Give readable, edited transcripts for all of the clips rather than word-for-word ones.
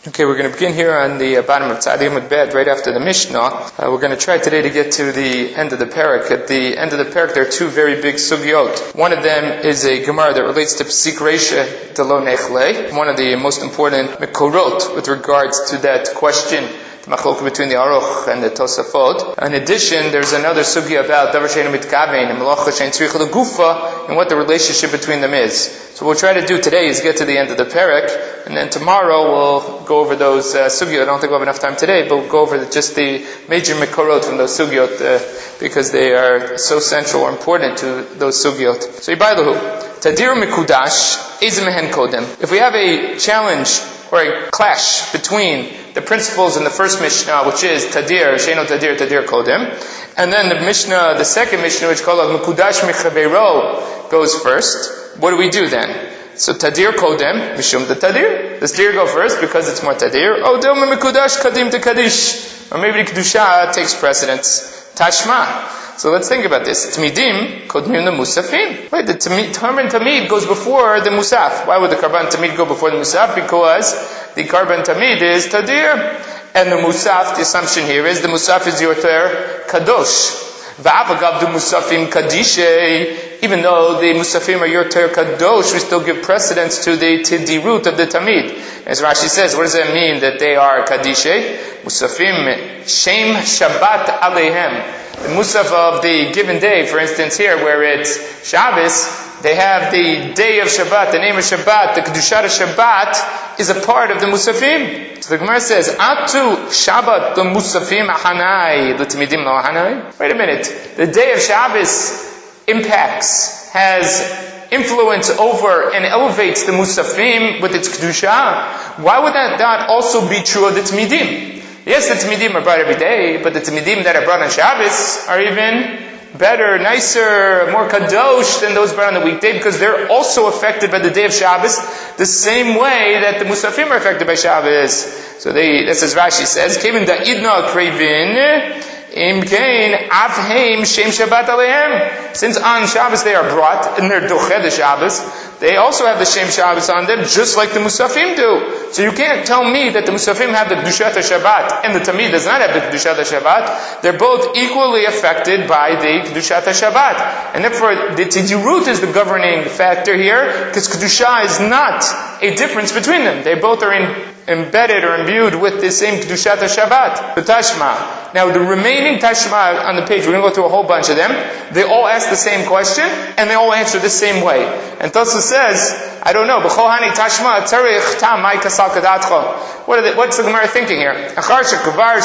Okay, we're going to begin here on the bottom of Tzadi Amud Bet, right after the Mishnah. We're going to try today to get to the end of the parak. At the end of the parak, there are two very big sugyot. One of them is a Gemara that relates to Psik Reisha de Lo Nechle, one of the most important Mekorot with regards to that question, the machlok between the Aruch and the Tosafot. In addition, there's another sugya about Davar She'eino Mitkaven and Melacha She'ein Tzricha L'Gufa, and what the relationship between them is. So what we'll try to do today is get to the end of the parak, and then tomorrow we'll go over those sugyot. I don't think we'll have enough time today, but we'll go over just the major mekorot from those sugyot, because they are so central or important to those sugyot. So Yibailahu, Tadir Mikudash, Ezemehen Kodem. If we have a challenge or a clash between the principles in the first Mishnah, which is Tadir, Sheino Tadir, Tadir Kodem, and then the second Mishnah, which is called Mikudash Mechaveiro, goes first, what do we do then? So Tadir Kodem, Mishum the Tadir. Does Tadir go first because it's more Tadir? Oh, Dilma Mikudash Kadim de Kadish. Or maybe the Kedusha takes precedence. Tashma. So let's think about this. Tmidim Kodmim the Musafim. Right, the Karban Tamid goes before the Musaf. Why would the Karban Tamid go before the Musaf? Because the Karban Tamid is Tadir. And the Musaf, the assumption here is the Musaf is Yoter Kadosh. V'avagav du Musafim Kadishe. Even though the Musafim are Yoter Kadosh, we still give precedence to the Tidirut of the Tamid. As Rashi says, what does that mean that they are Kadishe? Musafim Shem Shabbat Alehem. The Musaf of the given day, for instance here, where it's Shabbos, they have the day of Shabbat, the name of Shabbat, the Kedushat of Shabbat is a part of the Musafim. So the Gemara says, Atu Shabbat the Musafim Ahanai, the Timidim lo Ahanai. Wait a minute. The day of Shabbos impacts, has influence over and elevates the Musafim with its Kedusha. Why would that not also be true of the Timidim? Yes, the Tmidim are brought every day, but the Tmidim that are brought on Shabbos are even better, nicer, more kadosh than those brought on the weekday, because they're also affected by the day of Shabbos the same way that the Musafim are affected by Shabbos. So this is Rashi says, Kevin da idna krevin, imkein avheim shem Shabbat alehem. Since on Shabbos they are brought, and they're doched the Shabbos, they also have the Shem Shabbos on them, just like the Musafim do. So you can't tell me that the Musafim have the Kedushat Shabbat, and the Tamid does not have the Kedushat Shabbat. They're both equally affected by the Kedushat Shabbat. And therefore, the Tidirut is the governing factor here, because Kedusha is not a difference between them. They both are embedded or imbued with the same Kedushat Shabbat, the Tashma. Now, the remaining Tashma on the page, we're going to go through a whole bunch of them. They all ask the same question, and they all answer the same way. And Tosfos says, I don't know, B'chohani Tashma Tzarich Tam Mai Kasal Kadatcha. What's the Gemara thinking here? After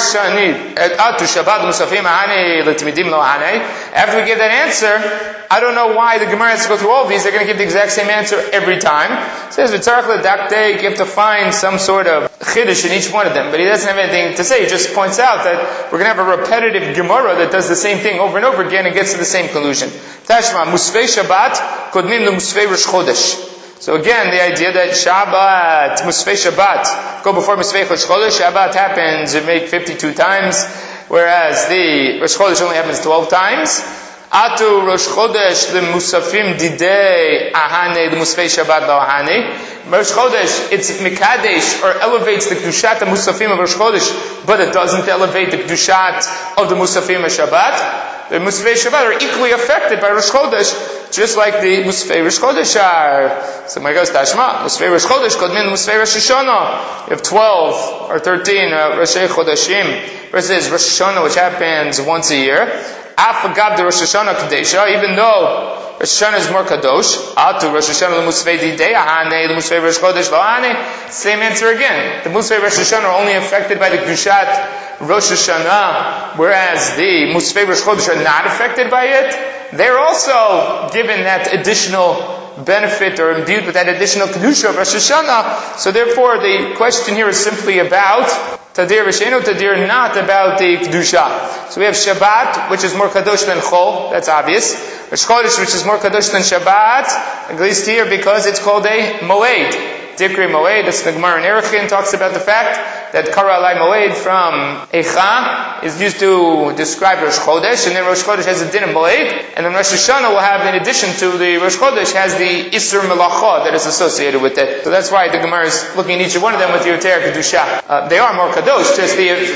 we give that answer, I don't know why the Gemara has to go through all of these. They're going to give the exact same answer every time. It says, you have to find some sort of chiddush in each one of them. But he doesn't have anything to say. He just points out that we're going to have a repetitive Gemara that does the same thing over and over again and gets to the same conclusion. Tashma, Musvei Shabbat, Kodmim the Musvei Rosh Chodesh. So again, the idea that Shabbat, Musvei Shabbat, go before Musvei Rosh Chodesh, Shabbat happens, you make 52 times, whereas the Rosh Chodesh only happens 12 times. Atu Rosh Chodesh, the Musafim Didei Ahane, the Musvei Shabbat lo Ahane. Rosh Chodesh, it's Mikadesh, or elevates the Kedushat of Musafim of Rosh Chodesh, but it doesn't elevate the Kedushat of the Musafim of Shabbat. The Musvei Shabbat are equally affected by Rosh Chodesh, just like the Musvei Rosh Chodesh are. So my goes Tashma, Musvei Rosh Chodesh, Kodmin Musvei Rosh Hashanah. You have 12 or 13 Rosh Chodeshim versus Rosh Hashanah, which happens once a year. Afagab the Rosh Hashanah Kadesha, even though Rosh Hashanah is more kadosh. Atu Rosh Hashanah l'musvei didei ahane l'musvei Rosh Chodesh lo ahane. Same answer again. The musvei Rosh Hashanah are only affected by the Kedushat Rosh Hashanah, whereas the musvei Rosh Chodesh are not affected by it. They're also given that additional benefit or imbued with that additional Kedusha of Rosh Hashanah. So therefore the question here is simply about Tadir V'Sheino Tadir, not about the Kedusha. So we have Shabbat, which is more Kadosh than Chol, that's obvious. Rosh Chodesh, which is more Kadosh than Shabbat, at least here because it's called a Moed. Dikri Moed, that's the Gemara in Erechin, talks about the fact that Kara Alai Moed from Eicha is used to describe Rosh Chodesh, and then Rosh Chodesh has a din of Moed, and then Rosh Hashanah will have, in addition to the Rosh Chodesh, has the Isur Melacha that is associated with it. So that's why the Gemara is looking at each one of them with the Yoter Kedusha. They are more Kadosh, just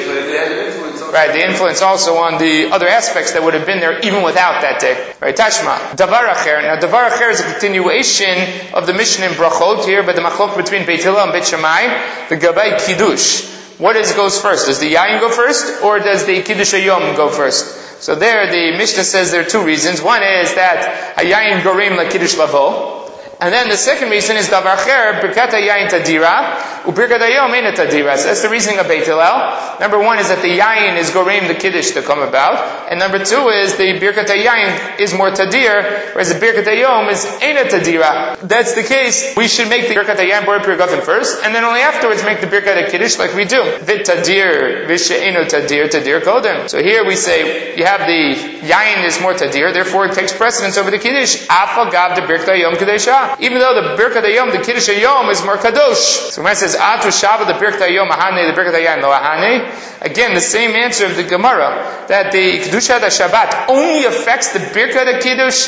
the influence also on the other aspects that would have been there even without that day. Right, Tashma. Davar Acher. Now, Davar Acher is a continuation of the mission in Brachot here, but the machlok between Beit Hillel and Beit Shammai, the Gabay Kiddush. What goes first? Does the Yayin go first, or does the Kiddush Hayom go first? So there, the Mishnah says there are two reasons. One is that Hayayin Gorim la Kiddush Lavo. And then the second reason is Davar Acher, Birkat Hayayin Tadira, Ubirkat Hayom Eina Tadira. So that's the reasoning of Beit Hillel. Number one is that the Yayin is Gorim, the Kiddush, to come about. And number two is the Birkat Hayayin is more Tadir, whereas the Birkat Hayom is Eina Tadira. That's the case. We should make the Birkat Hayayin Bor Pirgafin first, and then only afterwards make the Birkat Kiddush like we do. Vit Tadir, Vishe Eino Tadir, Tadir Kodem. So here we say, you have the Yayin is more Tadir, therefore it takes precedence over the Kiddush. Afa Gav the Birkat Hayom Kedusha. Even though the Birkat Hayom, the Kiddush Hayom, is more Kadosh. So when it says, Atu Shabbat, the Birkat Hayom, Ahane, the Birkat Hayayin, Lo Ahane, again, the same answer of the Gemara, that the Kedusha Shabbat only affects the Birkat Kiddush,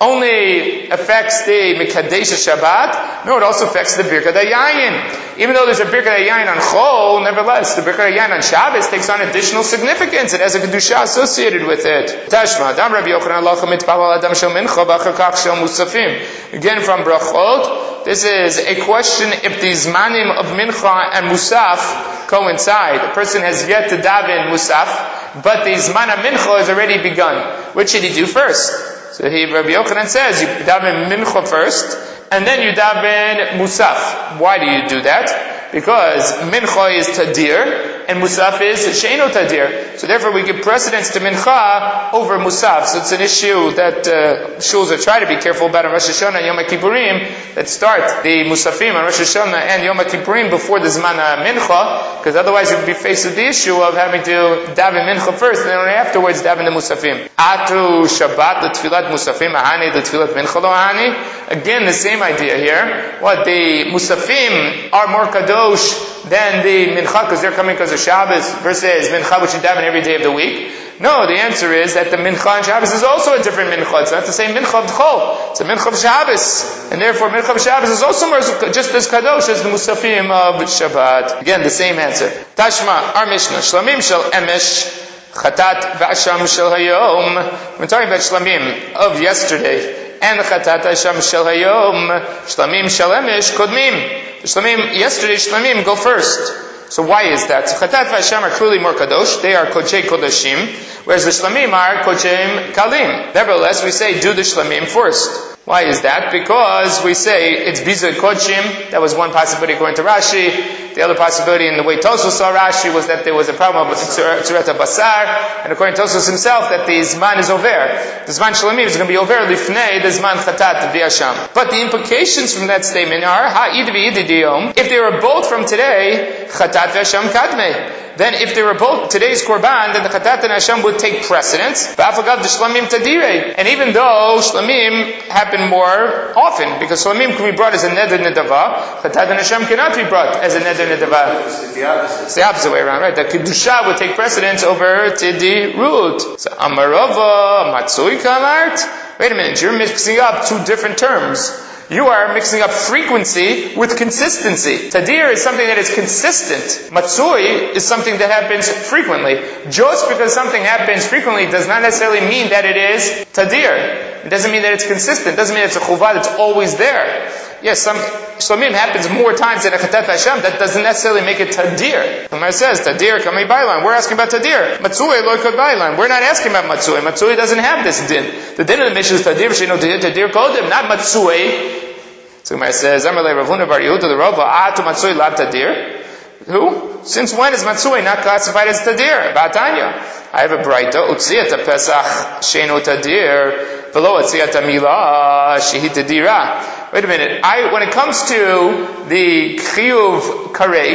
only affects the Mekadesh Shabbat. No, it also affects the Birkat Hayayin. Even though there's a Birkat Hayayin on Chol, nevertheless, the Birkat Hayayin on Shabbos takes on additional significance. It has a Kedusha associated with it. Tashma, Adam Rabbi Yochanan, Lacha Mitpal Adam Shel Mincha, B'achar Kach Shel Musafim. Again from Brachot, this is a question if the Zmanim of Mincha and Musaf coincide. A person has yet to daven Musaf, but the Zman of Mincha has already begun. What should he do first? So Rabbi Yochanan says, you daven Mincha first, and then you daven Musaf. Why do you do that? Because Mincha is Tadir, and Musaf is Sheino Tadir. So therefore we give precedence to Mincha over Musaf. So it's an issue that shuls are trying to be careful about on Rosh Hashanah and Yom Kippurim, that start the Musafim on Rosh Hashanah and Yom Kippurim before the Zman Mincha, because otherwise you would be faced with the issue of having to daven Mincha first, and then only afterwards daven the Musafim. Atu Shabbat, the Tfilat Musafim, Ahani, the Tfilat Mincha lo Ahani. Again, the same idea here. What, the Musafim are more Kadosh than the Mincha, because they're coming because of Shabbos, versus Mincha, which you daven every day of the week? No, the answer is that the Mincha on Shabbos is also a different Mincha. It's not the same Mincha of Chol. It's a Mincha of Shabbos. And therefore, Mincha of Shabbos is also more, just as Kadosh as the Musafim of Shabbat. Again, the same answer. Tashma, our Mishnah, Shlamim shel Emesh, Chatat v'Asham shel Hayom. We're talking about Shlamim of yesterday. And Chatat v'Asham shel Hayom, Shlamim shel Emesh, Kodmim. The Shlamim, yesterday Shlamim go first. So why is that? So Chatat v'Asham are clearly more Kadosh. They are Kodshei Kodashim. Whereas the Shlamim are Kodshei Kalim. Nevertheless, we say do the Shlamim first. Why is that? Because we say it's Biza Kodshim. That was one possibility according to Rashi. The other possibility in the way Tosfos saw Rashi was that there was a problem with Tzuret Basar. And according to Tosfos himself, that the Zman is over. The Zman Shlamim is going to be over Lifnei, the Zman Chatat v'Asham. But the implications from that statement are, Ha'id v'Id diyom. If they were both from today, Chatat v'Asham Kadmei. Then if they were both today's Korban, then the Chatat and Hashem would take precedence. Ba'afagav the Shlamim Tadirei. And even though Shlamim happen more often, because Shlamim can be brought as a Neder Nedava, Chatat and Hashem cannot be brought as a Neder Nedava. It's the opposite way around, right? The Kedusha would take precedence over Tidirut. So Amarova, Matsui Kamart. Wait a minute, you're mixing up two different terms. You are mixing up frequency with consistency. Tadir is something that is consistent. Matsui is something that happens frequently. Just because something happens frequently does not necessarily mean that it is Tadir. It doesn't mean that it's consistent. It doesn't mean it's a chuvah that's always there. Yes, some Shlamim happens more times than a Chatat Hashem. That doesn't necessarily make it Tadir. The Gemara says, Tadir kamei bailan. We're asking about Tadir. Matsui lo kod bailan. We're not asking about Matsui. Matsui doesn't have this din. The din of the Mishnah is Tadir, sheino Tadir kodem, not Matsui. So the Gemara says, Amalei Rav Huna bar Yehuda the Rava, Atu Matsui lab Tadir. Who? Since when is Matsui not classified as Tadir? Ba'atanya. I have a Braita, Utziyat Pesach sheino Tadir, v'lo Utziyat Milah shehi Tadira. Wait a minute. When it comes to the Chiyuv Karet,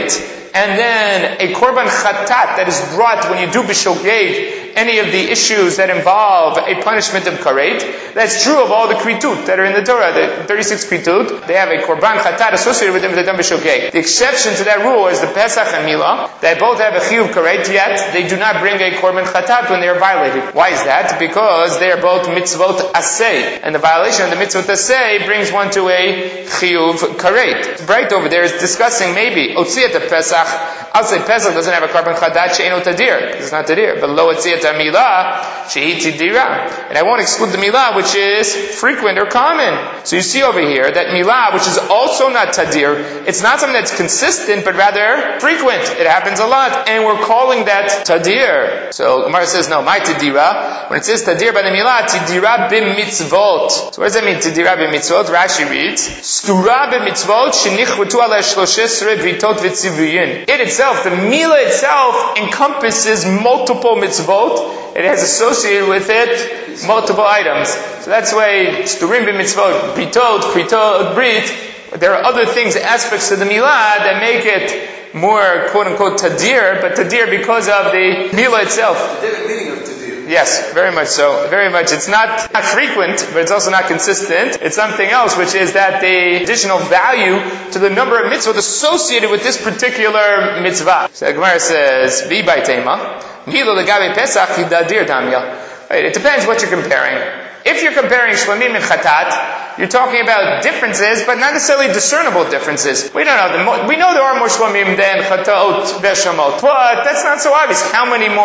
and then a korban chatat that is brought when you do b'shogeg, any of the issues that involve a punishment of karet, that's true of all the kritut that are in the Torah, the 36 kritut, they have a korban chatat associated with them that done b'shogeg. The exception to that rule is the Pesach and Milah, that both have a chiyuv karet, yet they do not bring a korban chatat when they are violated. Why is that? Because they are both mitzvot aseh, and the violation of the mitzvot aseh brings one to a chiyuv karet. Bright over there is discussing maybe Otziat Pesach. I'll say Pesach doesn't have a korban chatat she'eno tadir. It's not tadir. But lo Otziat Milah she'i tidira. And I won't exclude the Milah, which is frequent or common. So you see over here that Milah, which is also not tadir, it's not something that's consistent, but rather frequent. It happens a lot, and we're calling that tadir. So Gemara says, no, my tidira. When it says tadir by the Milah, tidira b'mitzvot. So what does that mean, tidira b'mitzvot? Rashi reads, stura b'mitzvot shenichvatu ala shloshesre britot v'tzivuyin. It itself, the Milah itself, encompasses multiple mitzvot. It has associated with it multiple items. So that's why sturim b'mitzvot, britot, brit. There are other things, aspects of the Milah that make it more quote-unquote tadir, but tadir because of the Milah itself. The meaning of tadir. Yes, very much so. Very much. It's not frequent, but it's also not consistent. It's something else, which is that the additional value to the number of mitzvot associated with this particular mitzvah. So the Gemara says, Bi by tema, Milo legabe Pesach hidadir damya. Right, it depends what you're comparing. If you're comparing shlamim and chatat, you're talking about differences, but not necessarily discernible differences. We don't know. We know there are more shlamim than chataot veshamot, but that's not so obvious. How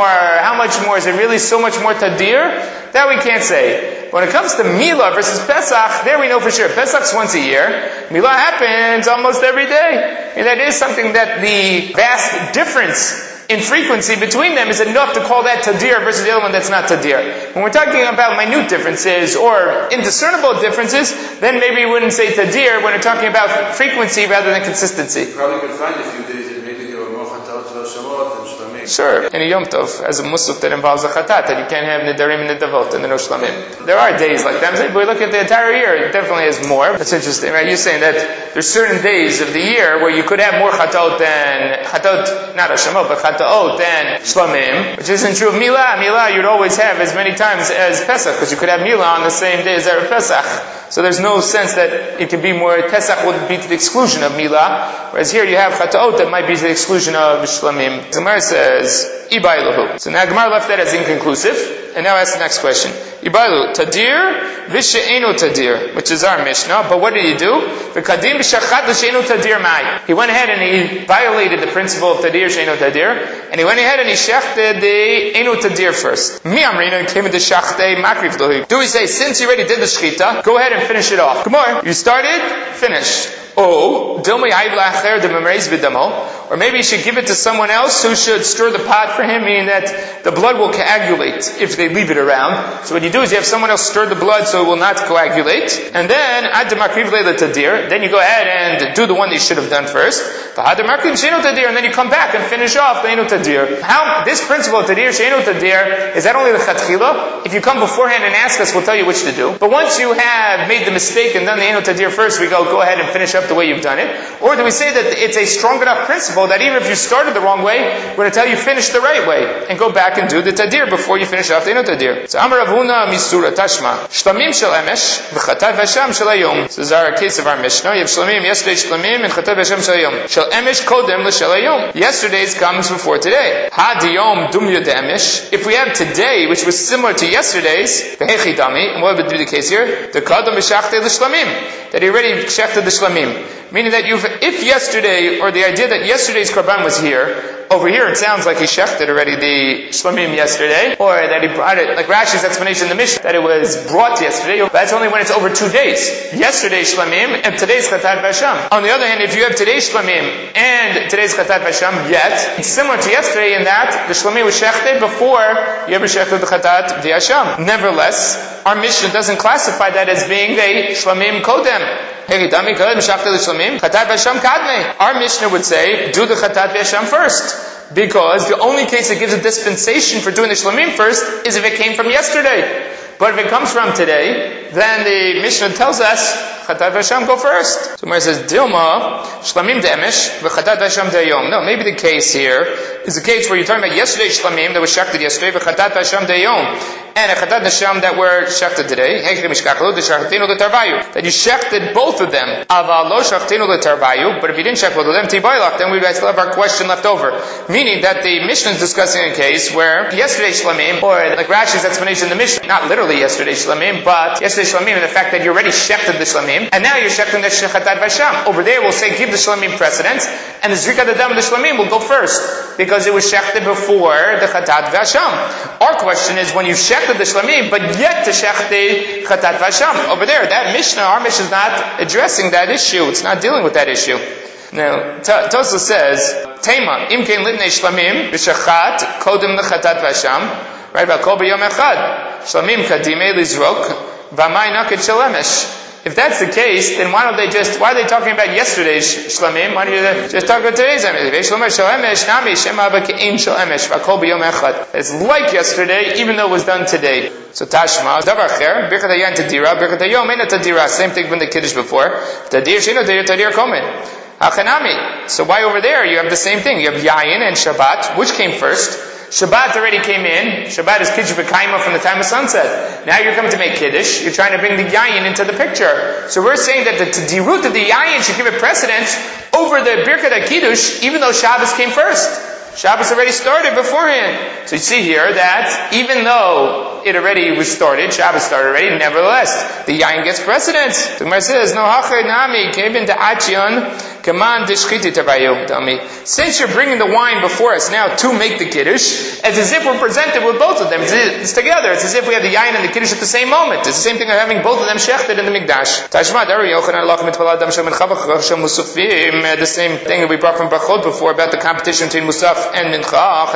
much more? Is it really so much more tadir? That we can't say. When it comes to Milah versus Pesach, there we know for sure. Pesach's once a year. Milah happens almost every day. And that is something that the vast difference in frequency between them is enough to call that tadir versus the other one that's not tadir. When we're talking about minute differences or indiscernible differences, then maybe we wouldn't say tadir when we're talking about frequency rather than consistency. You probably could find a few days that maybe there were more chatat v'shamot and shlamim. Sure. In a Yom Tov, as a musaf that involves a chatat, and you can't have nidarim and nidavot and the no shlamim. There are days like that, but we look at the entire year, it definitely has more. That's interesting, right? You're saying that there's certain days of the year where you could have more chatot than, not Hashamot, but chataot than shlamim, which isn't true of Milah. Milah you'd always have as many times as Pesach, because you could have Milah on the same day as Erev Pesach. So there's no sense that it could be more, Pesach would be to the exclusion of Milah, whereas here you have chataot that might be to the exclusion of shlamim. Gemara says, Ibailuhu. So now Gemara left that as inconclusive, and now ask the next question. Ibailu, tadir, v'she'enu tadir, which is our Mishnah, but what did he do? V'kadim v'shachat v'she'enu tadir mai. He went ahead and he violated the principle of tadir, she'enu tadir, and he went ahead and he shechted the enu tadir first. Mi amrina came into shachte makrif lohi. Do we say, since you already did the shechita, go ahead and finish it off. Come on, you started, finish. Or maybe you should give it to someone else who should stir the pot for him, meaning that the blood will coagulate if they leave it around. So what you do is you have someone else stir the blood so it will not coagulate. And then you go ahead and do the one that you should have done first. And then you come back and finish off the enu tadir. How this principle of tadir, she'enu tadir, is that only the chatchila? If you come beforehand and ask us, we'll tell you which to do. But once you have made the mistake and done the enu tadir first, we go ahead and finish up the way you've done it? Or do we say that it's a strong enough principle that even if you started the wrong way, we're going to tell you finish the right way and go back and do the tadir before you finish off the enu tadir? So Amar Rav Huna misura tashma shlamim shel emesh v'chatav v'sham shel hayom. This is our case of our Mishnah. You have shlamim, yesterday shlamim, and chatav v'sham shel hayom. Shel emesh kodem l'shel hayom. Yesterday's comes before today. Ha diyom dumya de emesh. If we have today, which was similar to yesterday's, v'hechi dami, and what would be the case here? The kodem v'shachte l'shlamim. That he already shechted the shlamim. Meaning that if yesterday, or the idea that yesterday's korban was here, over here it sounds like he shechted already the shlamim yesterday, or that he brought it, like Rashi's explanation in the Mishnah, that it was brought yesterday, but that's only when it's over 2 days. Yesterday's shlamim, and today's chatat v'asham. On the other hand, if you have today's shlamim, and today's chatat v'asham, yet, it's similar to yesterday in that the shlamim was shechted before you ever shechted the chatat v'asham. Nevertheless, our Mishnah doesn't classify that as being a shlamim kodem. Our Mishnah would say, do the chatat v'asham first. Because the only case that gives a dispensation for doing the shlamim first is if it came from yesterday. But if it comes from today, then the Mishnah tells us, Chatat v'Hasham go first. So Gemara says, Dilma, Shlamim de'emesh, v'chatat v'Hasham de'yom. No, maybe the case here is the case where you're talking about yesterday's Shlamim that was shechted yesterday, v'chatat v'Hasham de'yom, and a Chatat v'Hasham that were shechted today. That you shechted both of them. Aval lo shechtenu l'tarvayu, but if you didn't shecht both of them, tibaylach, then we would still have our question left over. Meaning that the Mishnah is discussing a case where yesterday's Shlamim, or like Rashi's explanation in the Mishnah, not literally yesterday's Shlamim, but yesterday's Shlamim, and the fact that you already shechted the Shlamim, and now you're shechting the Chatat v'Hasham. Over there we'll say give the Shlamim precedence, and the Zrikat Adam of the Shlamim will go first, because it was shechted before the Chatat v'Hasham. Our question is when you shechted the Shlamim, but yet to shech the Chatat v'Hasham. Over there, that Mishnah, our Mishnah is not addressing that issue. It's not dealing with that issue. Now, Tosfos says, Tema, imkein litnei shlamim, b'shachat, kodem l'chatat v'Hasham, right, v'akol b'yom echad, shlamim kadimei lizrok, v'amay naked shalemesh. If that's the case, then why are they talking about yesterday's shlamim? Why don't you just talk about today's shlamim? It's like yesterday, even though it was done today. So Tashma, davar cher, birkat hayan tadira, birkat hayom ena tadira. Same thing from the Kiddush before. Tadir shino tadir komen. Hachanami. So why over there you have the same thing? You have yayin and Shabbat. Which came first? Shabbat already came in. Shabbat is Kiddush B'Kaima from the time of sunset. Now you're coming to make Kiddush. You're trying to bring the Yayin into the picture. So we're saying that the Tdirut of the Yayin should give it precedence over the Birkat HaKiddush, even though Shabbos came first. Shabbos already started beforehand. So you see here that even though it already was started, Shabbos started already, nevertheless, the Yayin gets precedence. The Gemara says, no hachay nami, kevin da'achion, kaman dishchiti tabayu, dami. Since you're bringing the wine before us now to make the Kiddush, it's as if we're presented with both of them. It's together. It's as if we have the Yayin and the Kiddush at the same moment. It's the same thing of having both of them shechted in the Mikdash. Tashma, the same thing that we brought from Brachot before about the competition between Musaf and Mincha.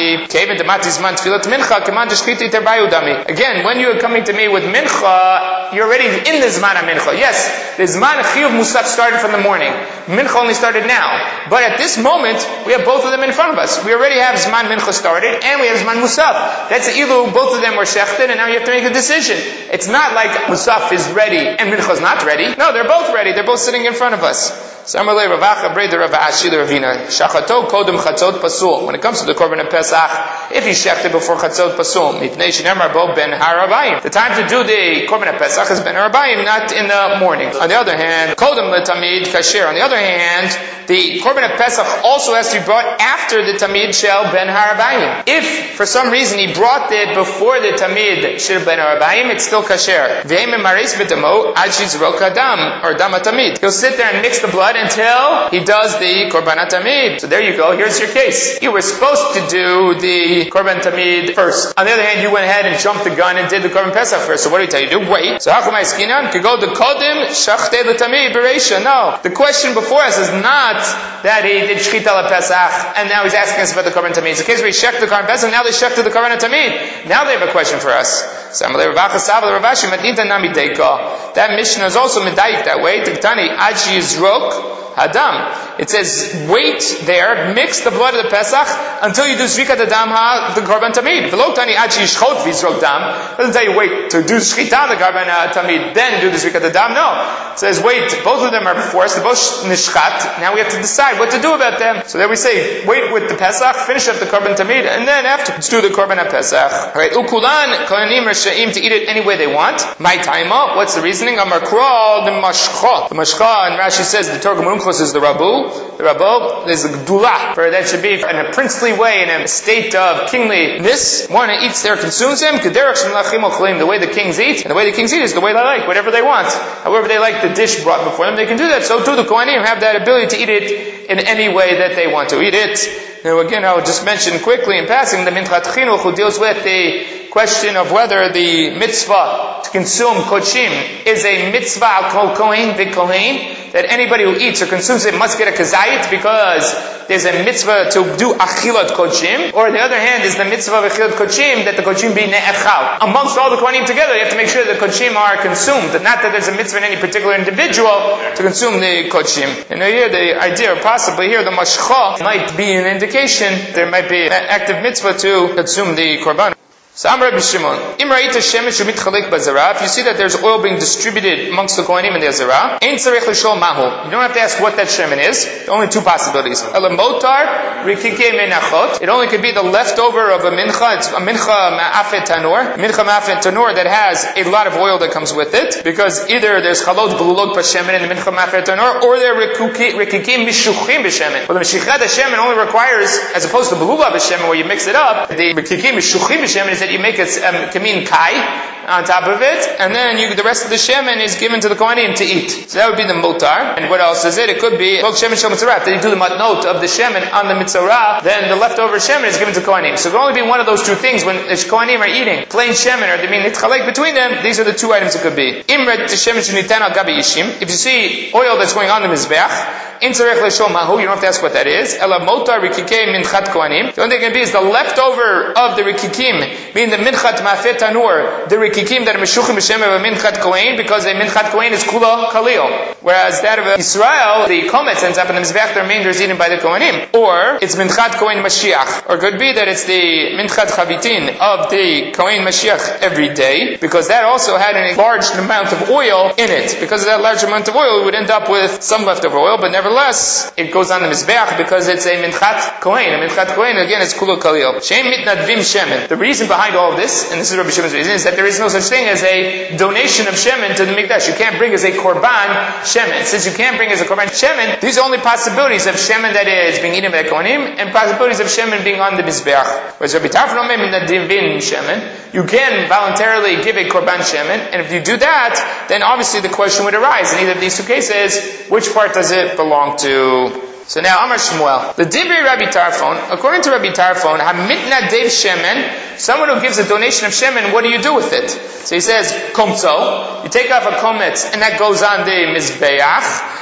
Again, when you are coming to me with Mincha, you're already in the Zman of Mincha. Yes, the Zman of Chiyuv Musaf started from the morning. Mincha only started now. But at this moment, we have both of them in front of us. We already have Zman Mincha started, and we have Zman Musaf. That's the ilu, both of them were shechted, and now you have to make a decision. It's not like Musaf is ready, and Mincha is not ready. No, they're both ready. They're both sitting in front of us. When it comes to the Korban of Pesach, if you shechted before Chatzot Pasul, the time to do the Korban of Pesach is Ben Harabayim, not in the morning. On the other hand, Kodem L'Tamid Kasher. On the other hand, the Korban of Pesach also has to be brought after the Tamid Shel Ben Harabayim. If, for some reason, he brought it before the Tamid Shel Ben Harabayim, it's still Kasher. Or Dam HaTamid. He'll sit there and mix the blood until he does the Korban HaTamid. So there you go, here's your case. You were supposed to do the Korban Tamid first. On the other hand, you went ahead and jumped the gun and did the Korban Pesach first. So what do you tell you? Do wait. So Hakumai Skinan could go to Kodim Shachtei L'Tamid Bereisha. No. The question before us is not that he did Shchita LaPesach and now he's asking us about the Korban Tamid. It's a case where he shechted the Korban Pesach and now they shechted the Korban Tamid. Now they have a question for us. That Mishnah is also medayik that way. Tiktani Achi Yizrok Hadam. It says, wait there, mix the blood of the Pesach until you do Zrikat Adam the Korban Tamid. V'lotani Achi Yishchot V'Yizrok Dam. Doesn't tell you wait to do Shchita the Korban Tamid, then do the Zrikat Adam. No. It says wait, both of them are before us, they're both Nishchat. Now we have to decide what to do about them. So then we say, wait with the Pesach, finish up the Korban Tamid, and then after, let's do the Korban Pesach. Right? Ukulan Kohanim Rasha'im to eat it any way they want. My taima, what's the reasoning? Amar Kral, the Mashcha. The Mashcha, and Rashi says, the Torah Umchos is the Rabu. The Rabu is the Gdula. For that should be in a princely way, in a state of kingliness. One who eats there consumes him. The way the kings eat. And the way the kings eat is the way they like, whatever they want. However they like the dish brought before them, they can do that. So too the Kohanim have that ability to eat it in any way that they want to eat it. Now again, I'll just mention quickly in passing the Minchat Chinuch, who deals with the question of whether the mitzvah to consume kochim is a mitzvah al kol kohen v'kohen, that anybody who eats or consumes it must get a kazayit because there's a mitzvah to do achilat kochim, or on the other hand is the mitzvah of achilat kochim that the kochim be ne'echal. Amongst all the kohanim together, you have to make sure that the kochim are consumed, not that there's a mitzvah in any particular individual to consume the kochim. And here the idea, or possibly here, the mashcha might be an indication there might be an active mitzvah to consume the korban. So Amar Rabbi Shimon, Im ra'ita shemesh u'mitchalek b'azara, if you see that there's oil being distributed amongst the kohanim and the azara, ein tzarech l'shol mahu. You don't have to ask what that shemen is. Only two possibilities. Ela motar rikikei menachot. It only could be the leftover of a mincha. It's a mincha ma'afet tanur. Mincha ma'afet tanur that has a lot of oil that comes with it, because either there's chalot b'lulot b'shemen in the mincha ma'afet tanur, or there rikikim mishuchim b'shemen. Well, the mishichat hashemen only requires, as opposed to b'lula b'shemen where you mix it up, the rikikim mishuchim b'shemen is that you make it kamin kai on top of it, and then the rest of the shemen is given to the kohanim to eat. So that would be the mutar. And what else is it? It could be shemen shel mitzvah. Then you do the matnot of the shemen on the mitzvah, then the leftover shemen is given to kohanim. So it can only be one of those two things when the kohanim are eating plain shemen, or they mean nitchalek between them. These are the two items it could be. Imred shemen shenitan al gabi yishim. If you see oil that's going on the mizbeach, in tzarech l'shol mahu, you don't have to ask what that is. Ela motar rikikei minchat kohanim. The only thing it can be is the leftover of the rikikim, meaning the minchat ma'afet tanur, the rikikim that are meshuchim b'shem of a minchat kohen, because a minchat kohen is kula kalil. Whereas that of Israel, the kometz ends up in the mizbeach, the remainder is eaten by the kohanim. Or it's minchat kohen mashiach. Or it could be that it's the minchat chavitin of the kohen mashiach every day, because that also had a large amount of oil in it. Because of that large amount of oil, we would end up with some leftover oil, but nevertheless, it goes on the mizbeach because it's a minchat kohen. A minchat kohen, again, is kula kalil. Shein mitnadvim shemen. The reason behind all of this, and this is Rabbi Shimon's reason, is that there is no such thing as a donation of shemen to the mikdash. You can't bring as a korban shemen. Since you can't bring as a korban shemen, these are only possibilities of shemen that is being eaten by the kohanim, and possibilities of shemen being on the mizbeach. Whereas Rabbi Tarfon omer mitnadvim shemen, you can voluntarily give a korban shemen, and if you do that, then obviously the question would arise in either of these two cases, which part does it belong to? So now Amar Shmuel, the Dibri Rabbi Tarfon, according to Rabbi Tarfon, Hamitnadev shemen, someone who gives a donation of shemen, what do you do with it? So he says, komtzo, you take off a kometz, and that goes on the mizbeach,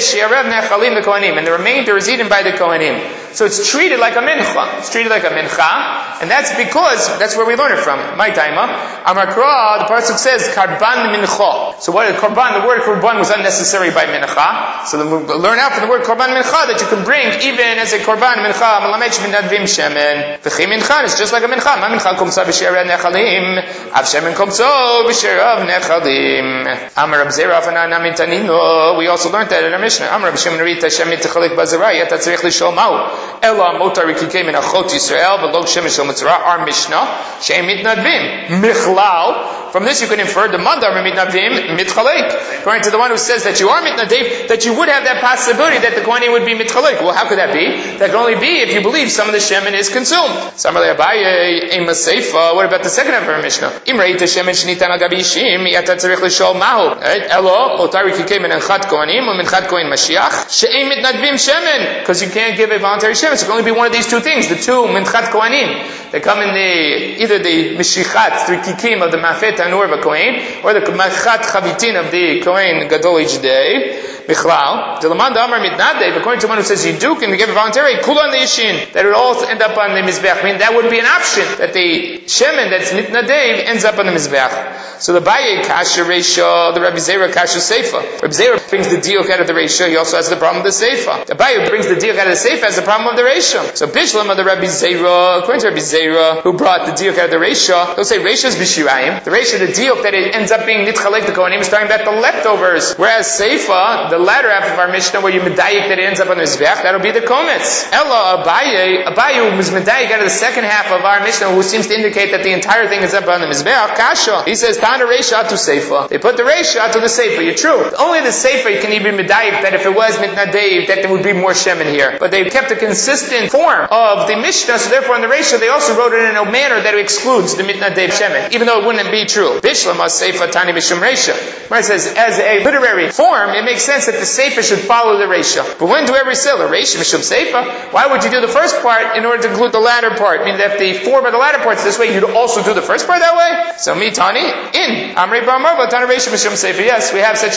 and the remainder is eaten by the kohanim. So it's treated like a mincha. It's treated like a mincha, and that's because that's where we learn it from. My taima, Amakra, the pasuk says karban mincha. So what is korban? The word korban was unnecessary by mincha. So we learn out from the word korban mincha that you can bring even as a korban mincha. Malamech minadvim shemen. V'chi mincha is just like a mincha. Ma mincha komsa b'sherav nechalim. Av shemen komso b'sherav nechalim. Amar Rab Zera v'nana mintanino. We also learned that in our Mishnah. Amar Rab Shimon rita shemen techalik bazarai yata tzarich lishol ma'u. Ela motar rikikei min achot Yisrael v'lo shemen shel mitzvah. Our Mishnah she'em mitnadvim michlal. From this you can infer the mandar mitnadvim mitchalek. According to the one who says that you are mitnadev, that you would have that possibility that the kohanim would be mitchalek. Well, how could that be? That can only be if you believe some of the shemen is consumed. Samarle Abaye ema seifa. What about the second half of our Mishnah? Im reita shemen shenitan al gabi yishim yata tzarich lishol mahu. Elo motar rikikei min achot kohanim or min achot kohen mashiach she'em mitnadvim shemen, because you can't give a voluntary shemen. So it can only be one of these two things. The two minchat kohanim. They come in either the mishichat, the rikikim of the mafet anur of a kohen, or the machat chavitin of the kohen gadol each day. Michlal. Dilamanda Amar mitnadev. According to one who says you do can give a voluntary kula on the yishin, that it all end up on the mizbeach. I mean that would be an option, that the shemen that's mitnadev ends up on the mizbeach. So the Baye kasha reisha, the Rabbi Zera kasha seifa. Rabbi Zera brings the diuk out of the reisha. He also has the problem of the seifa. The Baye brings the diuk out of the seifa has the problem of the reisha. So bishlam of the Rabbi Zera, according to Rabbi Zera, who brought the diuk out of the reisha, they'll say reisha is b'shirayim. The reisha, the diuk that it ends up being nitchalek the kohanim is talking about the leftovers. Whereas seifa, the latter half of our Mishnah where you medayik that it ends up on the mizbeach, that'll be the kometz. Ella Abaye was medayik out of the second half of our Mishnah, who seems to indicate that the entire thing is up on the mizbeach. Kasha. He says Tana reisha to seifa. They put the reisha to the seifa. You're true. Only the seifa can even medayik that if it was mitnadev that there would be more shemen here. But they kept a consistent form of the Mishnah, so therefore in the reisha they also wrote it in a manner that excludes the mitnadev shemen, even though it wouldn't be true. Bishlam seifa tani b'shum reisha. It says as a literary form, it makes sense that the seifa should follow the reisha. But when do every sila? Reisha mishum seifa. Why would you do the first part in order to include the latter part? I mean, if the form of the latter parts this way, you'd also do the first part that way? So me tani in Amrei bar marva tani reisha mishum seifa. Yes, we have such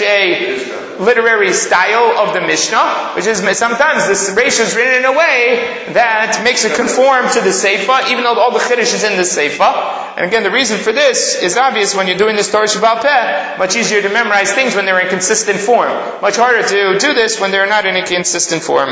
a literary style of the Mishnah, which is sometimes this reisha is written in a way that makes it conform to the seifa, even though all the chiddush is in the seifa. And again, the reason for this is obvious when you're doing this Torah Sheba'al Peh. Much easier to memorize things when they're in consistent form. Much harder to do this when they're not in a consistent form.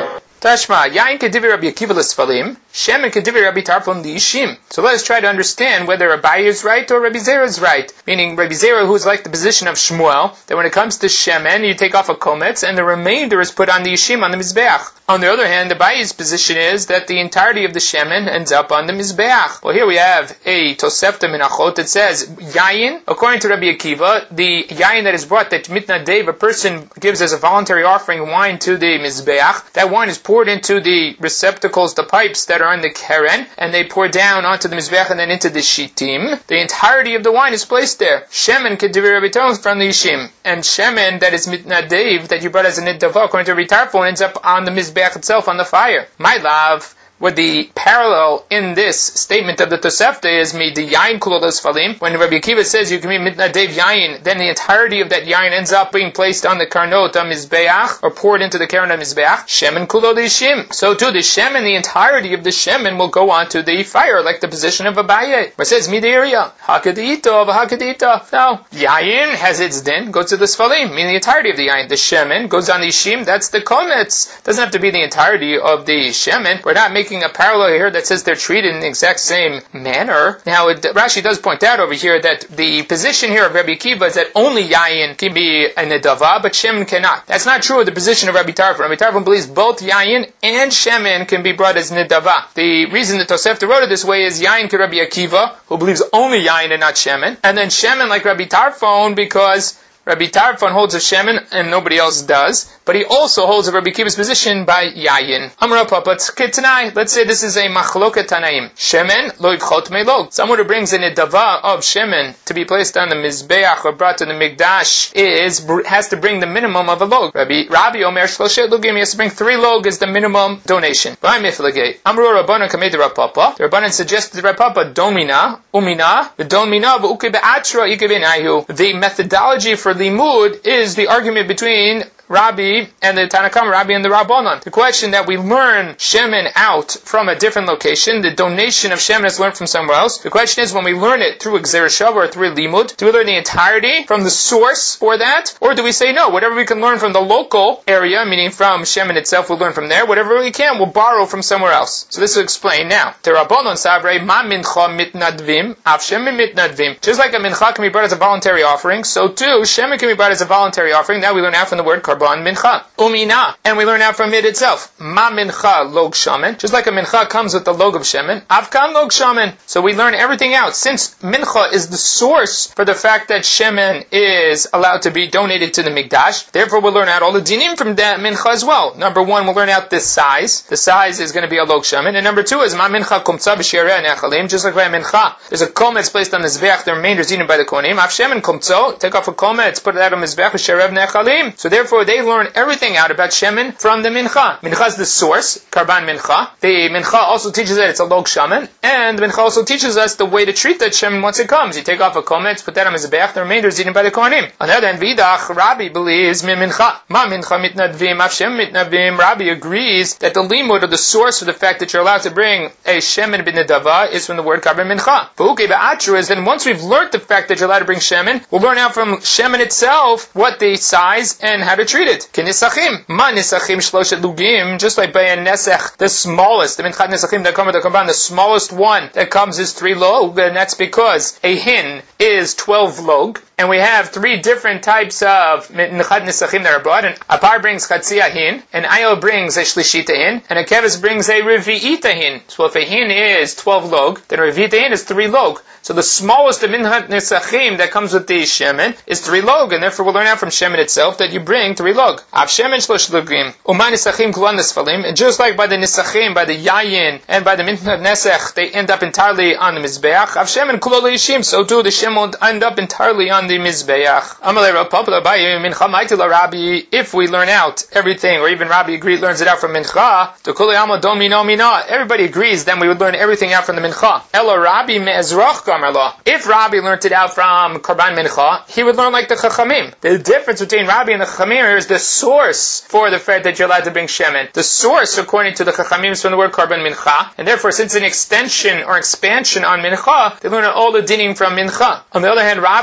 Tashma, Yain Kedivi Rabbi Akiva l'Sfalim, Shemen Kedivi Rabbi Tarfon l'Ishim. So let us try to understand whether Abaye is right or Rabbi Zera is right. Meaning Rabbi Zera, who is like the position of Shmuel, that when it comes to Shemen, you take off a kometz, and the remainder is put on the Yishim, on the Mizbeach. On the other hand, Abaye's position is that the entirety of the Shemen ends up on the Mizbeach. Well, here we have a Tosefta Menachot that says, Yain, according to Rabbi Akiva, the Yain that is brought, that Mitna Dev, a person gives as a voluntary offering wine to the Mizbeach, that wine is poured into the receptacles, the pipes that are on the Keren, and they pour down onto the Mizbeach and then into the Shittim. The entirety of the wine is placed there. Shemen Kedivi Rabbi Tarfon from the Yishim. And Shemen, that is Mitna Dev, that you brought as a Nidava, according to Rabbi Tarfon, ends up on the Mizbeach itself, on the fire. My love, what the parallel in this statement of the Tosefta is the yain kulol esfalim. When Rabbi Akiva says you can be mitna dev yain, then the entirety of that yain ends up being placed on the karnot on mizbeach or poured into the karen on mizbeach. Shemen kulol ishim. So too the shemen, the entirety of the shemen will go onto the fire, like the position of Abaye. But it says mideria hakadita hakadita. Now yain has its din, goes to the sfalim, meaning the entirety of the yain. The shemen goes on the ishim. That's the kometz. Doesn't have to be the entirety of the shemen. We're not making a parallel here that says they're treated in the exact same manner. Now, Rashi does point out over here that the position here of Rabbi Akiva is that only Yayin can be a Nedava, but Shemen cannot. That's not true of the position of Rabbi Tarfon. Rabbi Tarfon believes both Yayin and Shemen can be brought as Nedava. The reason that Tosefta wrote it this way is Yayin to Rabbi Akiva, who believes only Yayin and not Shemen, and then Shemen like Rabbi Tarfon because Rabbi Tarfon holds a Shemen and nobody else does, but he also holds a Rabbi Akiva's position by Yayin. Amra Papa Tzkitanai. Let's say this is a Machloket Tanaim. Shemen lo yidchot melog. Someone who brings a Nedava of Shemen to be placed on the Mizbeach or brought to the Mikdash has to bring the minimum of a log. Rabbi Omer Shloshet Logim, he has to bring 3 log as the minimum donation. Amru Rabbanan Kamei Rav Papa. The Rabbanan suggested to Rav Papa Domina, Umina, the Domina, V'uke Be'atra Ike Be'nayu. The methodology for limud is the argument between Rabbi and the Tanakam, Rabbi and the Rabbanon. The question that we learn Shemen out from a different location, the donation of Shemen is learned from somewhere else. The question is when we learn it through Gzeir Shav or through limud, do we learn the entirety from the source for that? Or do we say no, whatever we can learn from the local area, meaning from Shemen itself, we'll learn from there. Whatever we can, we'll borrow from somewhere else. So this will explain now. The Rabbanon Savrei, Ma mincha mitnadvim, af Shemen mitnadvim. Just like a mincha can be brought as a voluntary offering, so too, Shemen can be brought as a voluntary offering. Now we learn out from the word karban mincha. Umina. And we learn out from it itself. Ma mincha log shaman. Just like a mincha comes with the log of shemen, avkan log shaman. So we learn everything out. Since mincha is the source for the fact that shemen is allowed to be donated to the mikdash, therefore we'll learn out all the dinim from that mincha as well. Number 1, we'll learn out this size. The size is going to be a log shaman. And number 2 is ma mincha kumtza b'shirei nechalim. Just like by a mincha, there's a kometz placed on the zveach, the remainder is eaten by the kohanim. Av shemen kumtzo, take off a kometz, put it out on the zveach b'shirei nechalim. So therefore they learn everything out about shemen from the mincha. Mincha is the source, karban mincha. The mincha also teaches that it's a log shaman, and the mincha also teaches us the way to treat that shemen once it comes. You take off a kometz, put that on the zbeach, the remainder is eaten by the kohanim. On the other hand, vidach, Rabbi believes min mincha. Ma mincha mitnadvim, af shem mitnadvim. Rabbi agrees that the limud, or the source for the fact that you're allowed to bring a shemen bin nedava, is from the word karban mincha. V'ukei ba'atru is then once we've learned the fact that you're allowed to bring shemen, we'll learn out from shemen itself what the size and how to treat it. Nisachim. Ma nisachim shloshet lugim, just like by a nesach, the smallest, the minchat nisachim that come with the korban, the smallest one that comes is 3 log, and that's because a hin is 12 log, and we have 3 different types of minchat nisachim that are brought, and a par brings chatzia hin, an ayil brings a shlishita hin, and a keves brings a revi'ita hin. So if a hin is 12 log, then a revi'ita hin is 3 log. So the smallest of minchat nisachim that comes with the shemen is 3 log, and therefore we'll learn out from shemen itself that you bring 3 log. Av shemen shlosh logim, umay nisachim kulan nesfalim, and just like by the nisachim, by the yayin, and by the minchat nesach, they end up entirely on the mizbeach. Av shemen kulol yishim, so too the shemen will end up entirely on the mizbeach. Amalei Rav Papa Abaye mincha ma'iti la Rabbi. If we learn out everything, or even Rabbi learns it out from mincha, to kulei alma don mino mina. Everybody agrees, then we would learn everything out from the mincha. Ela Rabbi me'ezrach gamar la. If Rabbi learned it out from karban mincha, he would learn like the chachamim. The difference between Rabbi and the chachamim here is the source for the fact that you're allowed to bring shemen. The source, according to the chachamim, is from the word karban mincha, and therefore, since it's an extension or expansion on mincha, they learn all the dinim from mincha. On the other hand, Rabbi learns it out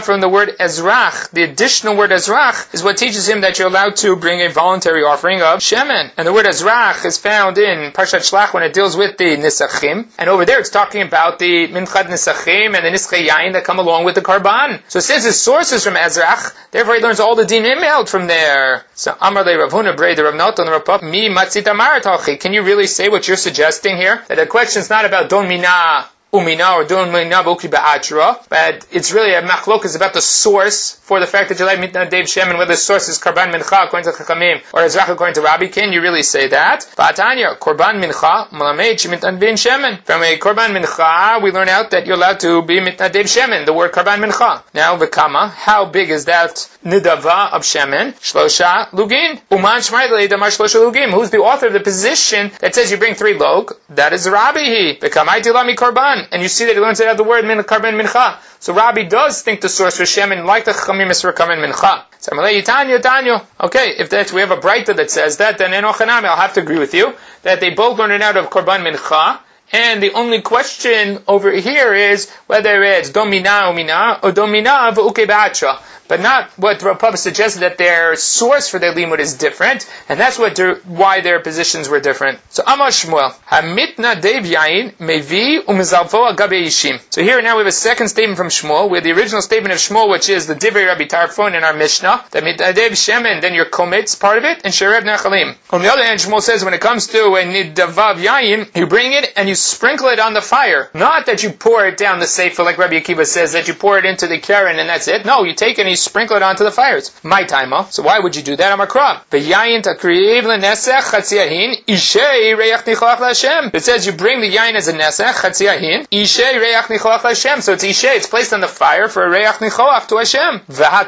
out from the word ezrach. The additional word ezrach is what teaches him that you're allowed to bring a voluntary offering of shemen. And the word ezrach is found in Parshat Shlach when it deals with the nisachim. And over there it's talking about the minchad nisachim and the nischei yain that come along with the karban. So since his source is from ezrach, therefore he learns all the dinim out from there. So Amar le Rav Huna brei the Rav Natan Rav Papa mi matzit amarat halchi. Can you really say what you're suggesting here? That the question is not about don mina umina or don mina b'ukri ba'atra, but it's really a machlok about the source for the fact that you like mitnadev shemen, whether the source is karban mincha according to Chachamim or ezrach according to Rabbi. Can you really say that? Ba'atanya korban mincha malamed shemitnadev shemen. From a korban mincha, we learn out that you're allowed to be mitnadev shemen. The word korban mincha. Now v'kama, how big is that nidava of shemen? Shlosha lugin. Uman shmaydle damar shlosha lugim. Who's the author of the position that says you bring 3 log? That is Rabbi. V'kamai tilami korban. And you see that he learns out of the word min karban mincha. So Rabbi does think the source for shemen like the Chachamim is for karban mincha. So Tanyo. Okay, if that we have a Breita that says that, then Enochanami, I'll have to agree with you that they both learn it out of karban mincha. And the only question over here is whether it's domina umina or domina v'uke ba'atra. But not what Rav Papa suggested, that their source for their limud is different, and that's why their positions were different. So Amar Shmuel, Hamitna Dev Yain Mevi Umizalvo Agabe Yishim. So here now we have a second statement from Shmuel, where the original statement of Shmuel, which is the Divrei Rabbi Tarfon in our Mishnah, that Mitnadev Shemen, then your komitz part of it, and Sherev Nachalim. On the other hand, Shmuel says when it comes to a Nidavav Yain, you bring it and you sprinkle it on the fire. Not that you pour it down the Sefer, like Rabbi Akiva says, that you pour it into the Karen and that's it. No, you take it and you sprinkle it onto the fires. My time, so why would you do that? Amakra. It says you bring the yain as a nesech, chatziyahin, ishei reach nichoach Hashem. So it's ishei, it's placed on the fire for a reach nichoach to Hashem.